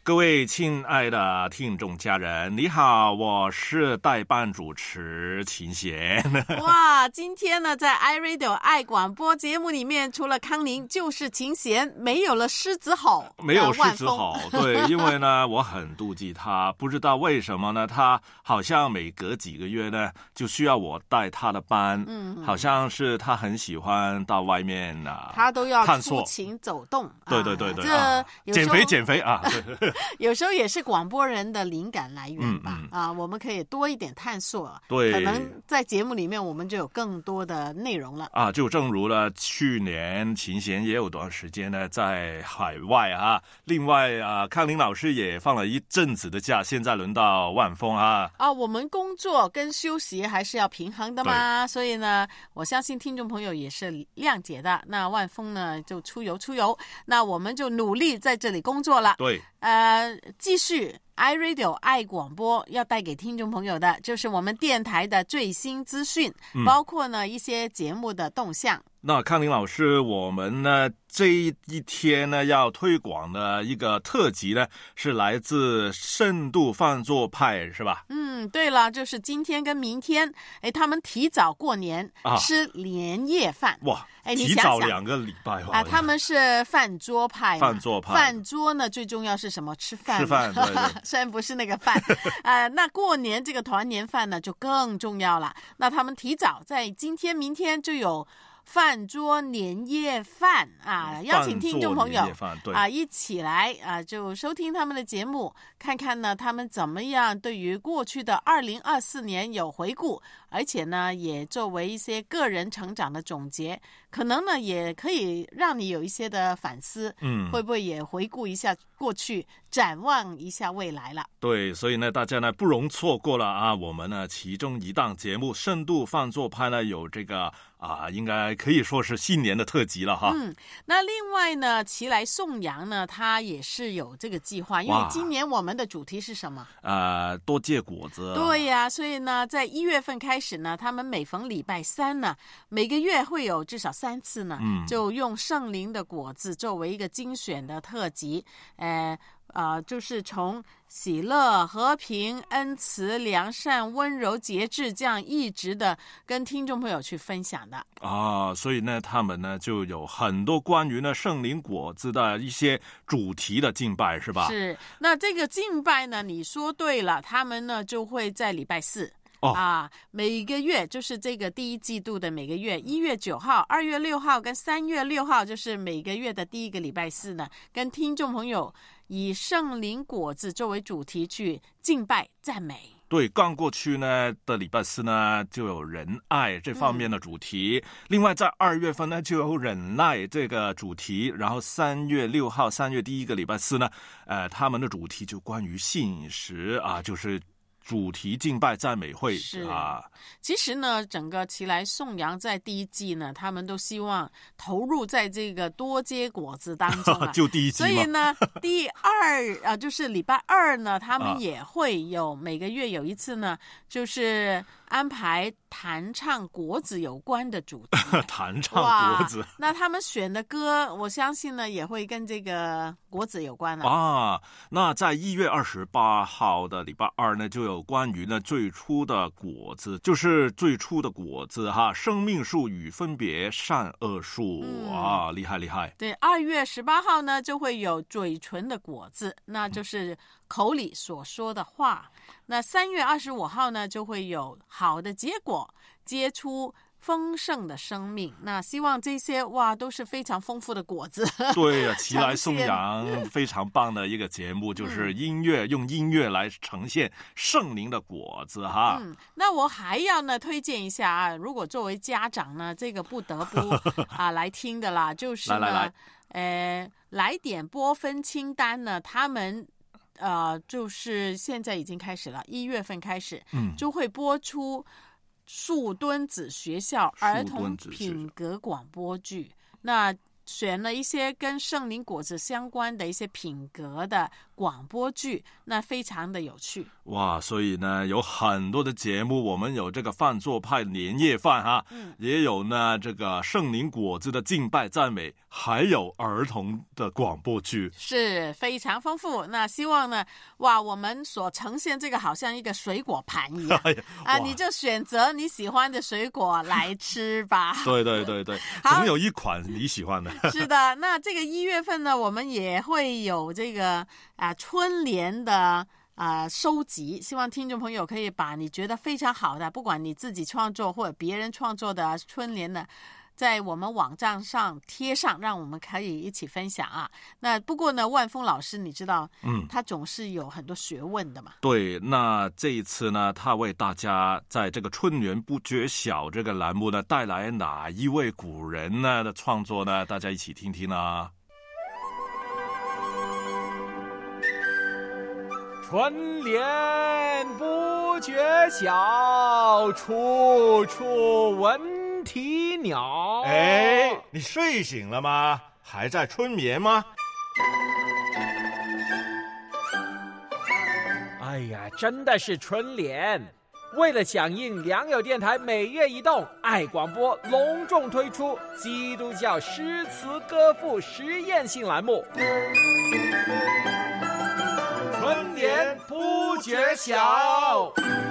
各位亲爱的听众家人，你好，我是代班主持秦贤。 哇，今天呢，在 iRadio 爱广播节目里面，除了康宁就是秦贤，没有了狮子吼， 没有狮子吼，对，因为呢，我很妒忌他，不知道为什么呢，他好像每隔几个月呢，就需要我带他的班，好像是他很喜欢到外面他都要探索出勤走动， 对，减肥啊。 有时候也是广播人的灵感来源吧，我们可以多一点探索， 对， 可能在节目里面我们就有更多的内容了啊。就正如了去年秦贤也有段时间呢在海外啊，另外康宁老师也放了一阵子的假，现在轮到万峰啊。 我们工作跟休息还是要平衡的嘛，所以呢，我相信听众朋友也是谅解的。那万峰呢就出游，那我们就努力在这里工作了。 对。 继续 iRadio 爱广播要带给听众朋友的就是我们电台的最新资讯，包括呢一些节目的动向。 那康宁老师，我们呢这一天呢要推广的一个特辑呢是来自深度饭桌派，是吧？ 对了，就是今天跟明天，他们提早过年，吃年夜饭。 哇， 你提早2个礼拜他们是饭桌派。 饭桌呢最重要是什么？吃饭， 对虽然不是那个饭那过年这个团年饭呢就更重要了。那他们提早在今天明天就有饭桌年夜饭邀请听众朋友一起来就收听他们的节目，看看呢他们怎么样对于过去的2024年有回顾，而且呢也作为一些个人成长的总结，可能呢也可以让你有一些的反思，会不会也回顾一下过去，展望一下未来了。 对，所以呢大家呢不容错过了我们呢其中一档节目深度饭桌派呢有这个应该可以说是新年的特辑了哈。 那另外呢，齐来颂扬呢，他也是有这个计划，因为今年我们的主题是什么？ 多结果子。 对呀，所以呢，在1月份开始呢，他们每逢礼拜3呢，每个月会有至少3次呢，就用圣灵的果子作为一个精选的特辑，就是从喜乐、和平、恩慈、良善、温柔、节制这样一直的跟听众朋友去分享的所以呢他们呢就有很多关于呢圣灵果子的一些主题的敬拜，是吧？ 是。那这个敬拜呢你说对了，他们呢就会在礼拜4每个月，就是这个第一季度的每个月1月9号、2月6号跟3月6号，就是每个月的第一个礼拜4呢，跟听众朋友以圣灵果子作为主题去敬拜赞美。 对，刚过去呢的礼拜4呢就有仁爱这方面的主题，另外在2月份呢就有忍耐这个主题，然后3月6号3月第一个礼拜4呢他们的主题就关于信实就是主题敬拜赞美会其实呢整个齐来颂扬在第一季呢他们都希望投入在这个多结果子当中就第一季嘛。 所以呢第2就是礼拜2呢他们也会有每个月有一次呢就是安排弹唱果子有关的主题弹唱果子， 那他们选的歌我相信呢也会跟这个果子有关那在1月28号的礼拜2呢就有关于呢最初的果子，就是最初的果子生命树与分别善恶树厉害。 对，2月18号呢就会有嘴唇的果子，那就是口里所说的话。那3月25号呢就会有好的结果，结出丰盛的生命。那希望这些都是非常丰富的果子。 对齐来颂扬非常棒的一个节目，就是用音乐来呈现圣灵的果子那我还要呢推荐一下如果作为家长呢，这个不得不来听的啦，就是呢来点播分清单呢，他们就是现在已经开始了，1月份开始就会播出树墩子学校儿童品格广播剧。那选了一些跟圣灵果子相关的一些品格的广播剧，那非常的有趣。 哇，所以呢有很多的节目，我们有这个饭做派年夜饭哈，也有呢这个圣灵果子的敬拜赞美，还有儿童的广播剧， 是非常丰富。那希望呢，哇，我们所呈现这个好像一个水果盘一样你就选择你喜欢的水果来吃吧。 对对对对，总有一款你喜欢的。 是的，那这个1月份呢，我们也会有这个春联的收集，希望听众朋友可以把你觉得非常好的，不管你自己创作或者别人创作的春联呢，在我们网站上贴上，让我们可以一起分享啊。那不过呢，万峰老师你知道他总是有很多学问的嘛。 对，那这一次呢，他为大家在这个春联不觉晓这个栏目呢，带来哪一位古人呢的创作呢？大家一起听听啊。 春联不觉晓，处处闻啼鸟。 哎，你睡醒了吗？还在春眠吗？ 哎呀，真的是春联。为了响应良友电台每月一动爱广播隆重推出基督教诗词歌赋实验性栏目春联不觉晓。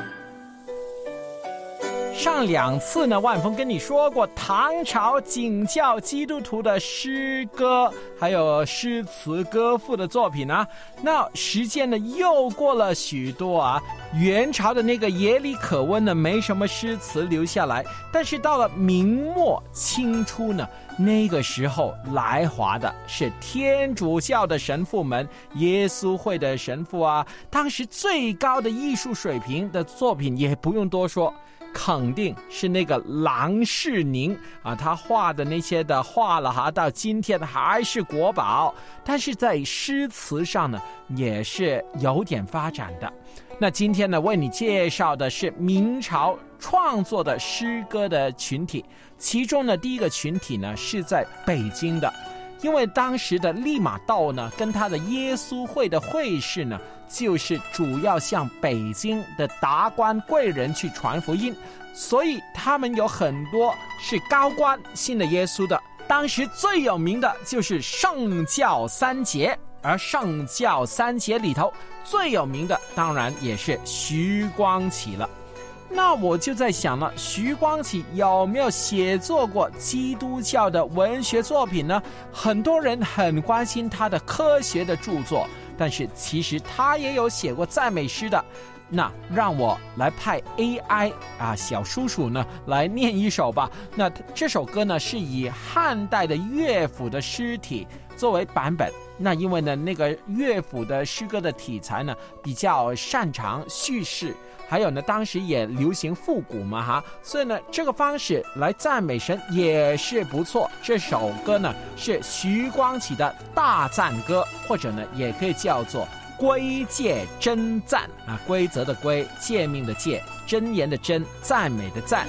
上2次呢，万峰跟你说过唐朝景教基督徒的诗歌还有诗词歌赋的作品啊。那时间呢又过了许多啊，元朝的那个耶里可温呢没什么诗词留下来，但是到了明末清初呢，那个时候来华的是天主教的神父们，耶稣会的神父啊，当时最高的艺术水平的作品也不用多说，肯定是那个郎世宁啊，他画的那些的画了哈，到今天还是国宝。但是在诗词上呢，也是有点发展的。那今天呢，为你介绍的是明朝创作的诗歌的群体，其中呢，第一个群体呢是在北京的。因为当时的利玛窦呢，跟他的耶稣会的会士呢，就是主要向北京的达官贵人去传福音，所以他们有很多是高官信了耶稣的。当时最有名的就是圣教三杰，而圣教三杰里头最有名的当然也是徐光启了。那我就在想了，徐光启有没有写作过基督教的文学作品呢？很多人很关心他的科学的著作，但是其实他也有写过赞美诗的。那让我来派 AI 小叔叔呢来念一首吧。那这首歌呢是以汉代的乐府的诗体作为版本。那因为呢那个乐府的诗歌的题材呢比较擅长叙事，还有呢当时也流行复古嘛哈，所以呢这个方式来赞美神也是不错。这首歌呢是徐光启的大赞歌，或者呢也可以叫做归戒真赞规则的规，诫命的诫，箴言的箴，赞美的赞。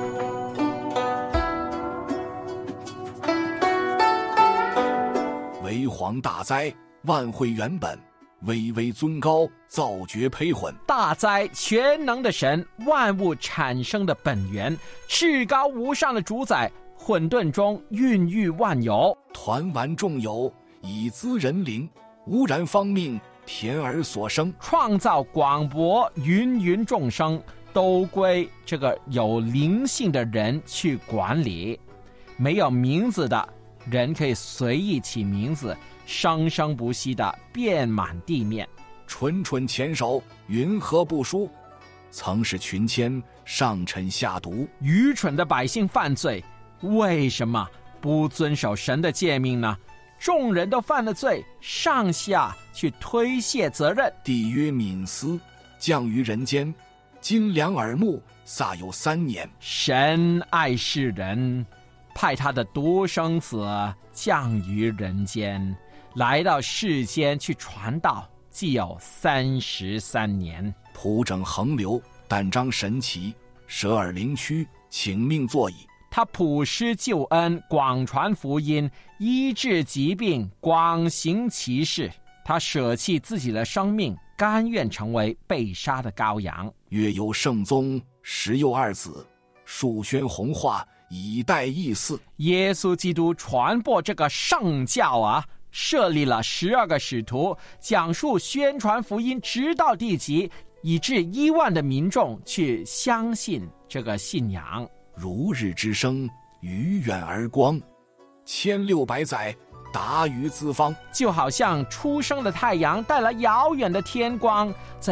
为皇大哉，万会原本，巍巍尊高，造绝培混。 大哉，全能的神，万物产生的本源，至高无上的主宰，混沌中孕育万有， 团丸众有，以资人灵，无然方命，天而所生， 创造广博，芸芸众生都归这个有灵性的人去管理。没有名字的人可以随意起名字，生生不息的遍满地面。 谆谆黔首，云何不书？曾使群仙上臣下毒。 愚蠢的百姓犯罪，为什么不遵守神的诫命呢？众人都犯了罪，上下去推卸责任。 帝曰敏思，降于人间，金良耳目，撒有3年。 神爱世人，派他的独生子降于人间，来到世间去传道，既有33年。 普整横流，胆张神奇，舍尔灵躯，请命坐矣。 他普施救恩，广传福音，医治疾病，广行奇事。他舍弃自己的生命，甘愿成为被杀的羔羊。 月有圣宗，时有二子，数宣弘化，以待义祀。 耶稣基督传播这个圣教啊，设立了12个使徒，讲述宣传福音，直到地极，以致1万的民众去相信这个信仰。 如日之升，于远而光，1600载，达于资方。 就好像初升的太阳带来遥远的天光，在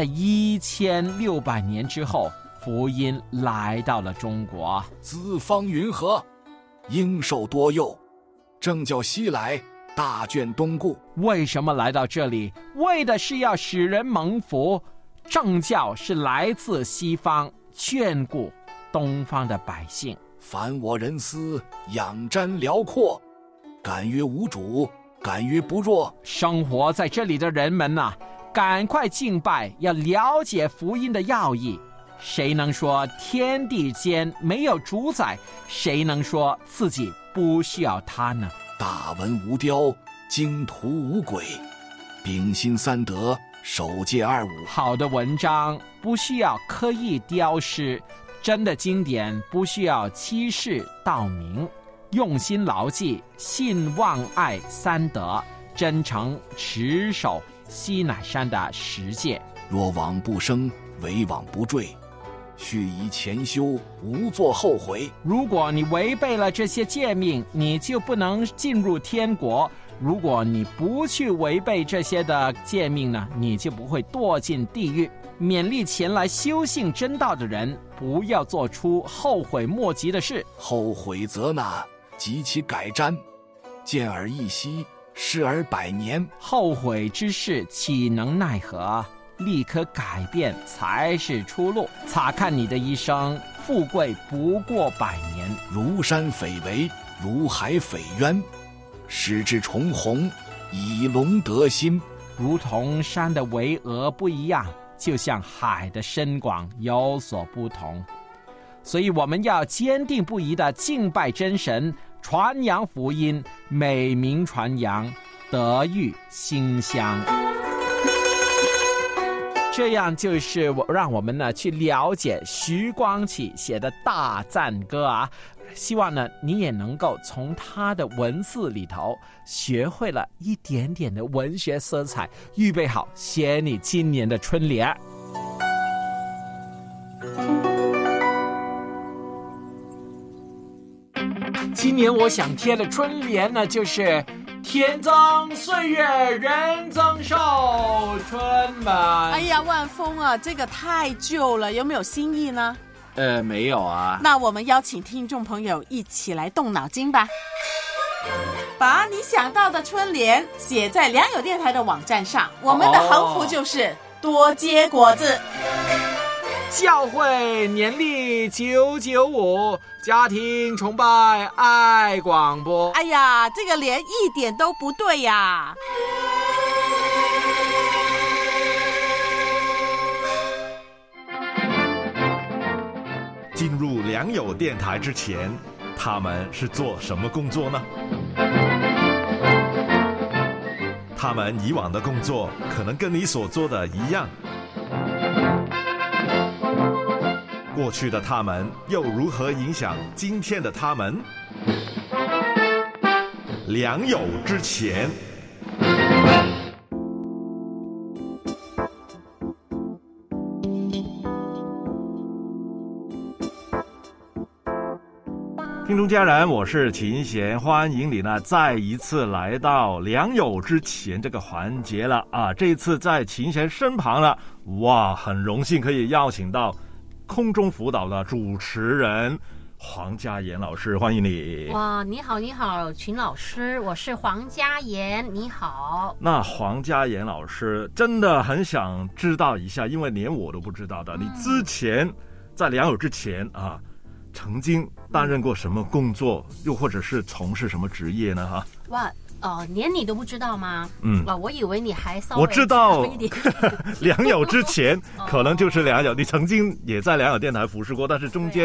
1600年之后，福音来到了中国。 资方云何？应受多佑，正教西来，大卷东顾。 为什么来到这里？为的是要使人蒙福。正教是来自西方，眷顾东方的百姓。 凡我人思，仰瞻辽阔，敢于无主，敢于不弱。 生活在这里的人们呐，赶快敬拜，要了解福音的要义。谁能说天地间没有主宰？谁能说自己不需要他呢？ 大文无雕，经图无轨，秉心三德，守戒25。 好的文章不需要刻意雕饰，真的经典不需要欺世盗名，用心牢记信望爱三德，真诚持守西乃山的10戒。 若往不生，唯往不坠，须宜前修，无作后悔。 如果你违背了这些诫命，你就不能进入天国。如果你不去违背这些的诫命呢，你就不会堕进地狱。勉励前来修信真道的人，不要做出后悔莫及的事。 后悔则那，及其改瞻，见而一息，视而100年。 后悔之事岂能奈何？立刻改变才是出路。查看你的一生，富贵不过100年。 如山匪围，如海匪渊，使之重弘，以龙得心。 如同山的巍峨不一样，就像海的深广有所不同。所以我们要坚定不移地敬拜真神，传扬福音，美名传扬，德育馨香。这样就是让我们呢去了解徐光启写的大赞歌啊，希望呢你也能够从他的文字里头学会了一点点的文学色彩，预备好写你今年的春联。今年我想贴的春联呢，就是天增岁月人增寿，春满。 哎呀，万峰啊，这个太旧了，有没有新意呢？ 没有啊。 那我们邀请听众朋友一起来动脑筋吧，把你想到的春联写在良友电台的网站上。我们的横幅就是多结果子。 教会年历995，家庭崇拜爱广播。 哎呀，这个联一点都不对呀！ 进入良友电台之前，他们是做什么工作呢？他们以往的工作可能跟你所做的一样。过去的他们又如何影响今天的他们？良友之前。听众家人，我是秦贤，欢迎你呢再一次来到良友之前这个环节了啊！这一次在秦贤身旁了，哇，很荣幸可以邀请到空中辅导的主持人黄嘉妍老师，欢迎你。 哇，你好，你好，秦老师，我是黄嘉妍，你好。 那黄嘉妍老师真的很想知道一下，因为连我都不知道的，你之前在良友之前啊，曾经担任过什么工作，又或者是从事什么职业呢？哈， 哇，连你都不知道吗？我以为你还稍微我知道一点。 良友之前可能就是良友，你曾经也在良友电台服侍过，但是中间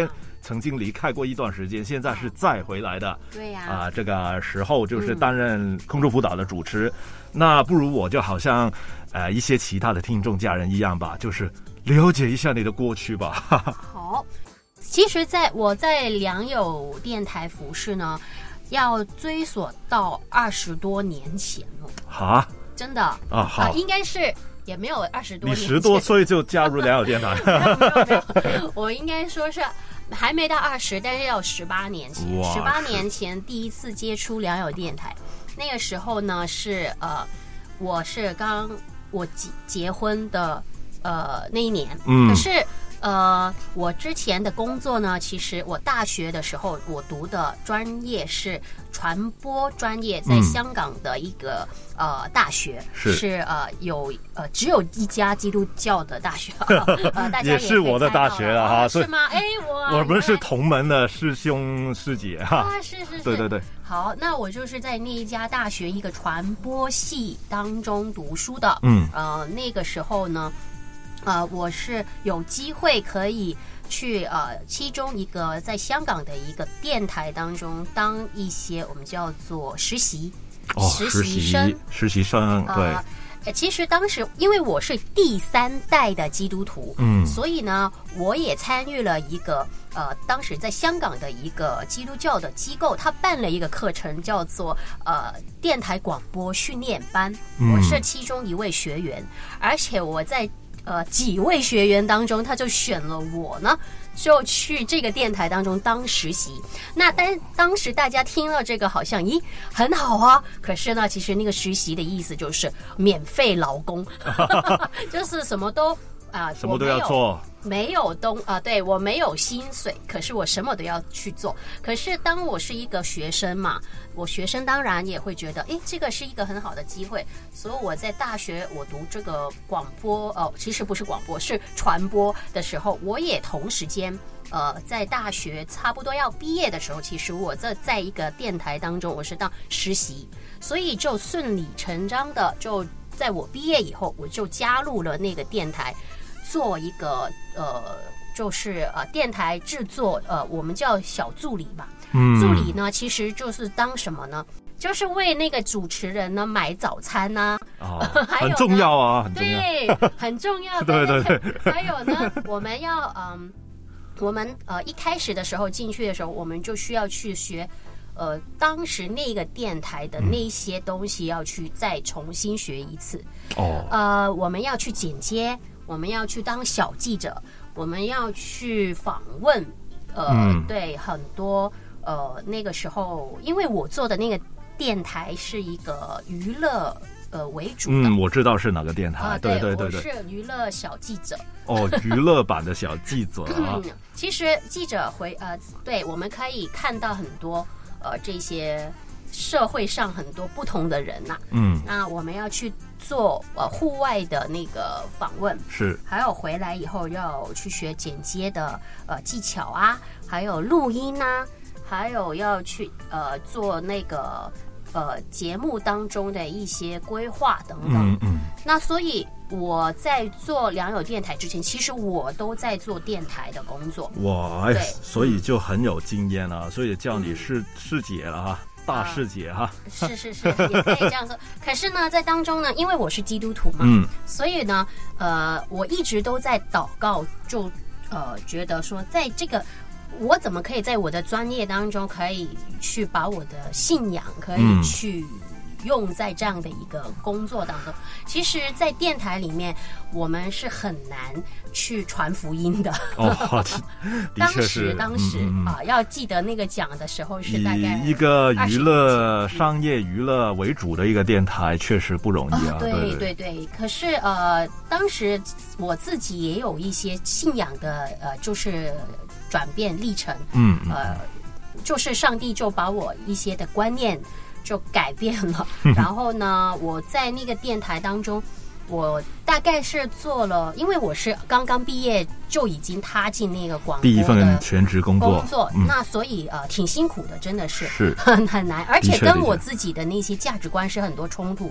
曾经离开过一段时间，现在是再回来的。 对呀， 这个时候就是担任空中辅导的主持。那不如我就好像一些其他的听众家人一样吧，就是了解一下你的过去吧。 好，其实我在良友电台服侍呢，要追溯到20多年前了。 哈， 真的啊，好， 应该是也没有20多年前。 你10多岁就加入良友电台？ 没有，我应该说是还没到20，但是要18年前。18年前第一次接触良友电台，那个时候呢是我是我结婚的那一年，可是我之前的工作呢，其实我大学的时候我读的专业是传播专业，在香港的一个大学，是只有一家基督教的大学，大家也是我的大学了哈， 是吗？哎， 我们是同门的师兄师姐哈， 是， 对。 好，那我就是在那一家大学一个传播系当中读书的，那个时候呢，我是有机会可以去其中一个在香港的一个电台当中当一些我们叫做实习实习生，对。 其实当时因为我是第3代的基督徒，所以呢，我也参与了一个当时在香港的一个基督教的机构，他办了一个课程，叫做电台广播训练班，我是其中一位学员，而且我在几位学员当中，他就选了我呢，就去这个电台当中当实习。那当时大家听了这个好像很好啊，可是呢，其实那个实习的意思就是免费劳工，就是什么都什么都要做。 没有对，我没有薪水，可是我什么都要去做。可是当我是一个学生嘛，我学生当然也会觉得，这个是一个很好的机会。所以我在大学我读这个广播，其实不是广播，是传播的时候，我也同时间，在大学差不多要毕业的时候，其实我在一个电台当中，我是当实习，所以就顺理成章的就在我毕业以后，我就加入了那个电台。做一个就是电台制作，我们叫小助理吧。助理呢，其实就是当什么呢？就是为那个主持人呢买早餐呐， 很重要啊，很重要， 对，很重要。对。还有呢，我们要我们一开始的时候进去的时候，我们就需要去学。当时那个电台的那些东西要去再重新学一次。我们要去剪接，我们要去当小记者，我们要去访问。对，很多那个时候，因为我做的那个电台是一个娱乐为主的。 我知道是哪个电台。对， 我是娱乐小记者。 娱乐版的小记者啊。 其实记者对，我们可以看到很多。这些社会上很多不同的人呐，那我们要去做户外的那个访问， 是， 还有回来以后要去学剪接的技巧啊，还有录音啊，还有要去做那个节目当中的一些规划等等。那所以我在做良友电台之前，其实我都在做电台的工作。 哇，所以就很有经验了，所以叫你师姐了哈，大师姐哈。 是，也可以这样说。可是呢，在当中呢，因为我是基督徒嘛，所以呢，我一直都在祷告，就觉得说，在这个。我怎么可以在我的专业当中，可以去把我的信仰可以去用在这样的一个工作当中？其实，在电台里面，我们是很难去传福音的。当时要记得那个讲的时候是大概以一个商业娱乐为主的一个电台，确实不容易啊。 对。可是当时我自己也有一些信仰的就是转变历程。就是上帝就把我一些的观念就改变了。然后呢，我在那个电台当中，我大概是做了，因为我是刚刚毕业就已经踏进那个广播的第一份全职工作， 那所以挺辛苦的，真的是很难，而且跟我自己的那些价值观是很多冲突。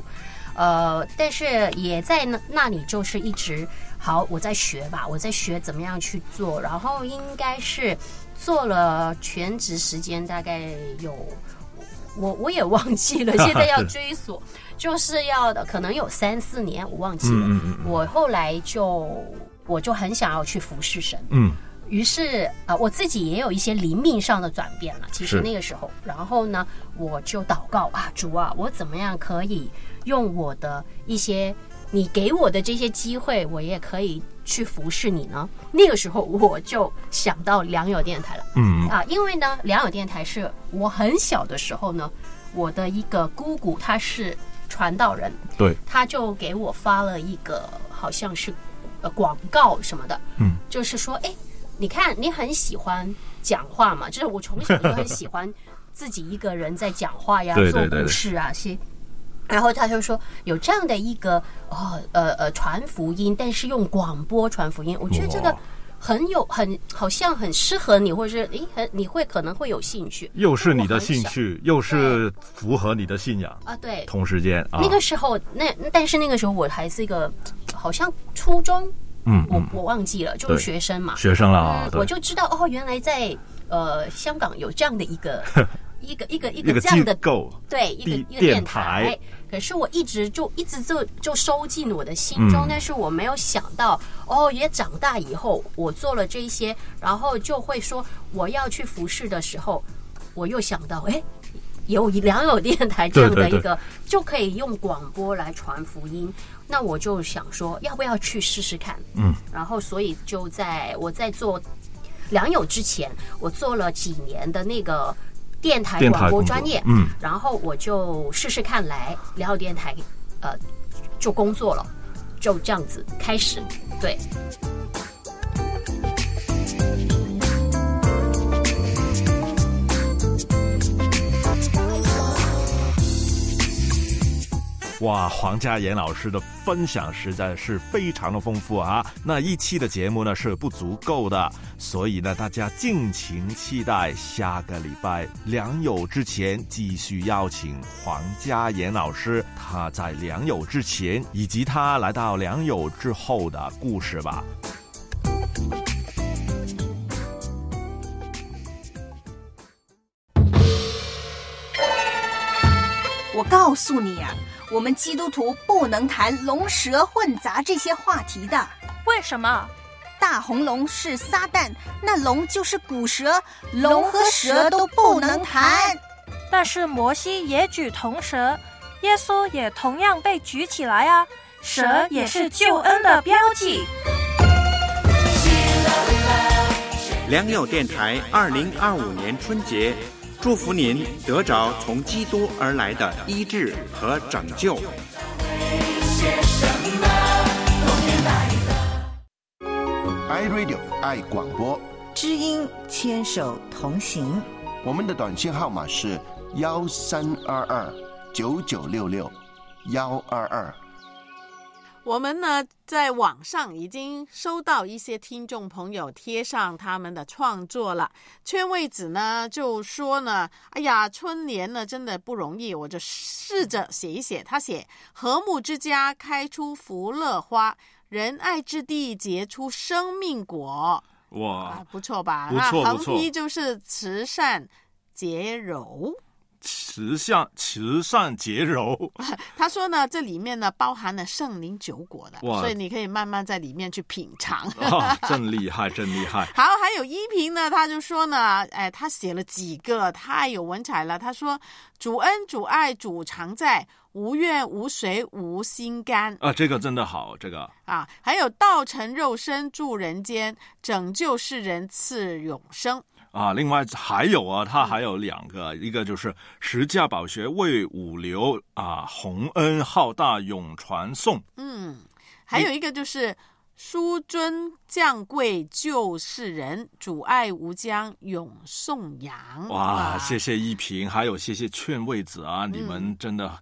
但是也在那里就是一直好，我在学吧，我在学怎么样去做，然后应该是做了全职时间大概有我也忘记了，现在要追索，就是要可能有3-4年，我忘记了。我后来我就很想要去服侍神。于是我自己也有一些灵命上的转变了。其实那个时候，然后呢，我就祷告啊，主啊，我怎么样可以用我的一些你给我的这些机会，我也可以去服侍你呢？那个时候我就想到良友电台了。因为呢，良友电台是我很小的时候呢，我的一个姑姑她是传道人， 对， 她就给我发了一个好像是广告什么的，就是说，哎，你看你很喜欢讲话嘛，就是我从小就很喜欢自己一个人在讲话呀，做故事啊些。然后他就说有这样的一个传福音，但是用广播传福音，我觉得这个好像很适合你，或者是你会可能会有兴趣， 又是你的兴趣，又是符合你的信仰啊，对， 同时间那个时候但是那个时候我还是一个好像初中，我忘记了，就是学生嘛， 学生了， 我就知道原来在香港有这样的一个一个这样的对一个电台，可是我一直就收进我的心中，但是我没有想到也长大以后我做了这一些，然后就会说我要去服侍的时候，我又想到有良友电台这样的一个就可以用广播来传福音，那我就想说要不要去试试看，然后所以就我在做良友之前，我做了几年的那个电台广播专业，然后我就试试看来良友电台，就工作了，就这样子开始，对。 哇，黄家妍老师的分享实在是非常的丰富啊！那一期的节目呢是不足够的，所以呢大家敬请期待下个礼拜良友之前继续邀请黄家妍老师，他在良友之前以及他来到良友之后的故事吧。 我告诉你啊，我们基督徒不能谈龙蛇混杂这些话题的。 为什么？ 大红龙是撒旦，那龙就是古蛇，龙和蛇都不能谈。 但是摩西也举铜蛇，耶稣也同样被举起来啊，蛇也是救恩的标记。 良友电台2025年春节，祝福您得着从基督而来的医治和拯救。 iRadio 爱广播， 知音牵手同行。 我们的短信号码是13229966，122。 我们呢在网上已经收到一些听众朋友贴上他们的创作了。圈位子呢就说呢，哎呀，春联呢真的不容易，我就试着写一写。他写和睦之家开出福乐花，仁爱之地结出生命果。 哇， 不错吧？ 不错， 那横批就是慈善节柔。 慈善节柔。 他说呢，这里面呢包含了圣灵9果的，所以你可以慢慢在里面去品尝。 真厉害，真厉害。 好，还有依萍呢，他就说呢，他写了几个太有文采了。他说主恩主爱主常在，无怨无随无心肝啊，这个真的好，这个啊，还有道成肉身住人间，拯救世人赐永生。 啊，另外还有啊，它还有2个，一个就是十架宝学为五流啊，洪恩浩大永传颂。 还有一个就是殊尊降贵救世人，主爱无疆永颂扬。 哇，谢谢依萍，还有谢谢劝位子啊，你们真的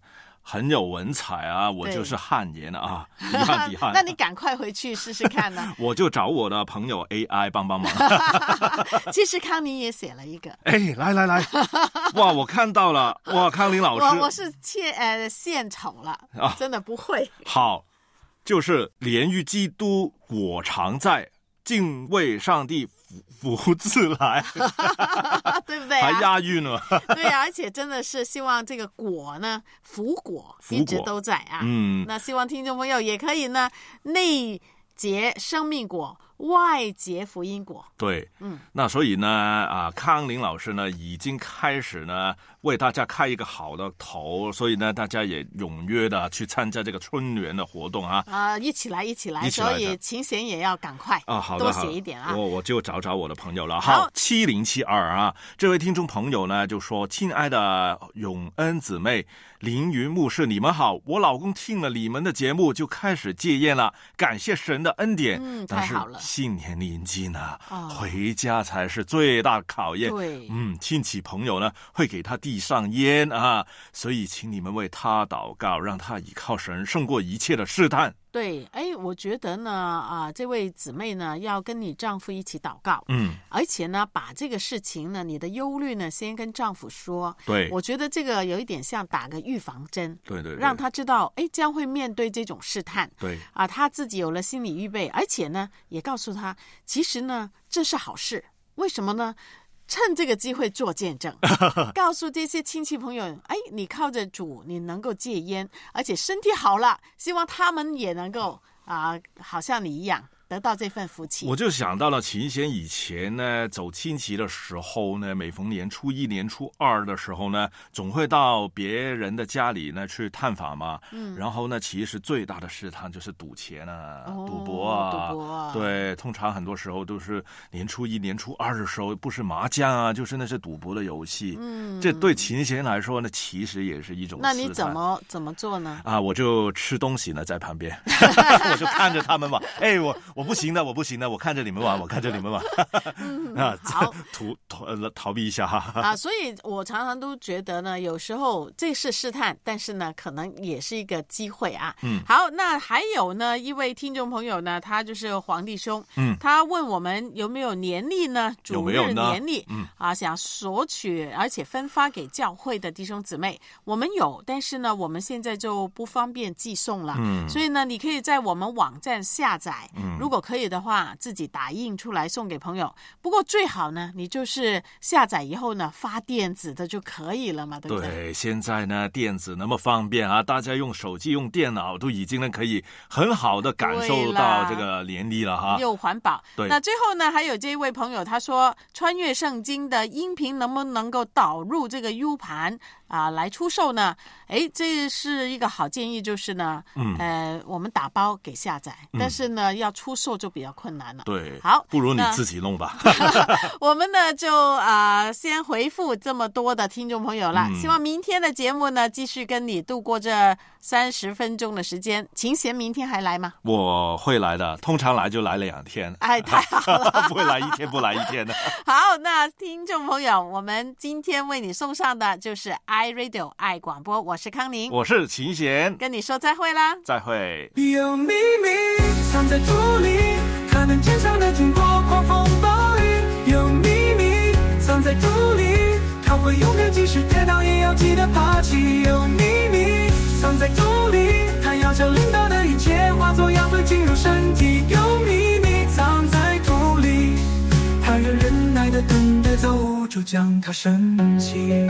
很有文采啊，我就是汗颜啊，遗憾遗憾。 那你赶快回去试试看呢。 我就找我的朋友 AI 帮忙。 其实康宁也写了一个。 哎，来，哇，我看到了，哇，康宁老师， 我是献丑了啊， 真的不会。 好，就是连于基督果常在，敬畏上帝福自来。 对不对啊？ 还押韵了。 对啊，而且真的是希望这个果呢，福果一直都在啊。那希望听众朋友也可以呢，内结生命果，外结福音果。 对，那所以呢，康宁老师呢已经开始呢为大家开一个好的头，所以呢大家也踊跃的去参加这个春联的活动啊。 一起来，所以琴弦也要赶快好的， 多写一点啊。 我就找我的朋友了。好，7072啊，这位听众朋友呢就说：“亲爱的永恩姊妹，凌云牧师，你们好，我老公听了你们的节目就开始戒烟了，感谢神的恩典。 太好了。 但是新年临近呢，回家才是最大的考验。 对， 亲戚朋友呢会给他递上烟啊，所以请你们为他祷告，让他倚靠神胜过一切的试探。” 对，我觉得呢，这位姊妹呢要跟你丈夫一起祷告，而且呢把这个事情呢，你的忧虑呢先跟丈夫说。 对， 我觉得这个有一点像打个预防针， 对， 让他知道，将会面对这种试探， 对他自己有了心理预备，而且呢也告诉他，其实呢这是好事，为什么呢？趁这个机会做见证，告诉这些亲戚朋友，你靠着主，你能够戒烟，而且身体好了，希望他们也能够好像你一样得到这份福气。 我就想到了秦贤以前呢走亲戚的时候呢，每逢年初一年初二的时候呢，总会到别人的家里呢去探访嘛。然后呢其实最大的试探就是赌钱啊，赌博啊。对，通常很多时候都是年初一年初二的时候，不是麻将啊，就是那些赌博的游戏。这对秦贤来说呢其实也是一种试探。 那你怎么做呢？ 我就吃东西呢在旁边。我就看着他们玩。我不行的，我看着你们玩，好，逃避一下哈。 所以我常常都觉得呢，有时候这是试探，但是呢，可能也是一个机会啊。好，那还有呢，一位听众朋友呢，他就是黄弟兄，他问我们有没有年历呢？主日年历，想索取而且分发给教会的弟兄姊妹，我们有，但是呢，我们现在就不方便寄送了，所以呢，你可以在我们网站下载。如果可以的话，自己打印出来送给朋友。不过最好呢，你就是下载以后呢，发电子的就可以了嘛，对不对？ 对，现在呢，电子那么方便啊，大家用手机、用电脑都已经呢可以很好的感受到这个年历了哈， 又环保。 对， 那最后呢，还有这一位朋友他说，穿越圣经的音频能不能够导入这个 U 盘来出售呢？这是一个好建议，就是呢，我们打包给下载，但是呢，要出售就比较困难了。 对， 好， 不如你自己弄吧。 我们呢就先回复这么多的听众朋友了。希望明天的节目呢，继续跟你度过这30分钟的时间。秦贤明天还来吗？ 我会来的，通常来就来2天。 太好了， 不会来一天不来一天的。 好，那听众朋友，我们今天为你送上的就是iRadio 爱广播，我是康宁， 我是秦贤， 跟你说再会啦， 再会。 有秘密藏在土里，它能坚强的挺过狂风暴雨。有秘密藏在土里，它会勇敢即使跌倒也要记得爬起。有秘密藏在土里，它要将领导的一切化作养分进入身体。有秘密藏在土里，它愿忍耐的等待造物主将它升起。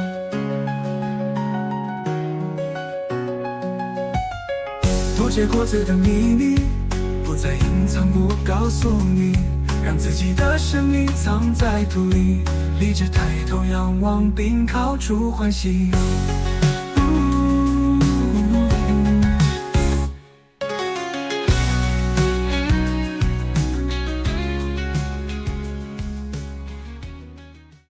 多结果子的秘密不再隐藏，不告诉你，让自己的生命藏在土里，立志抬头仰望并靠主欢喜。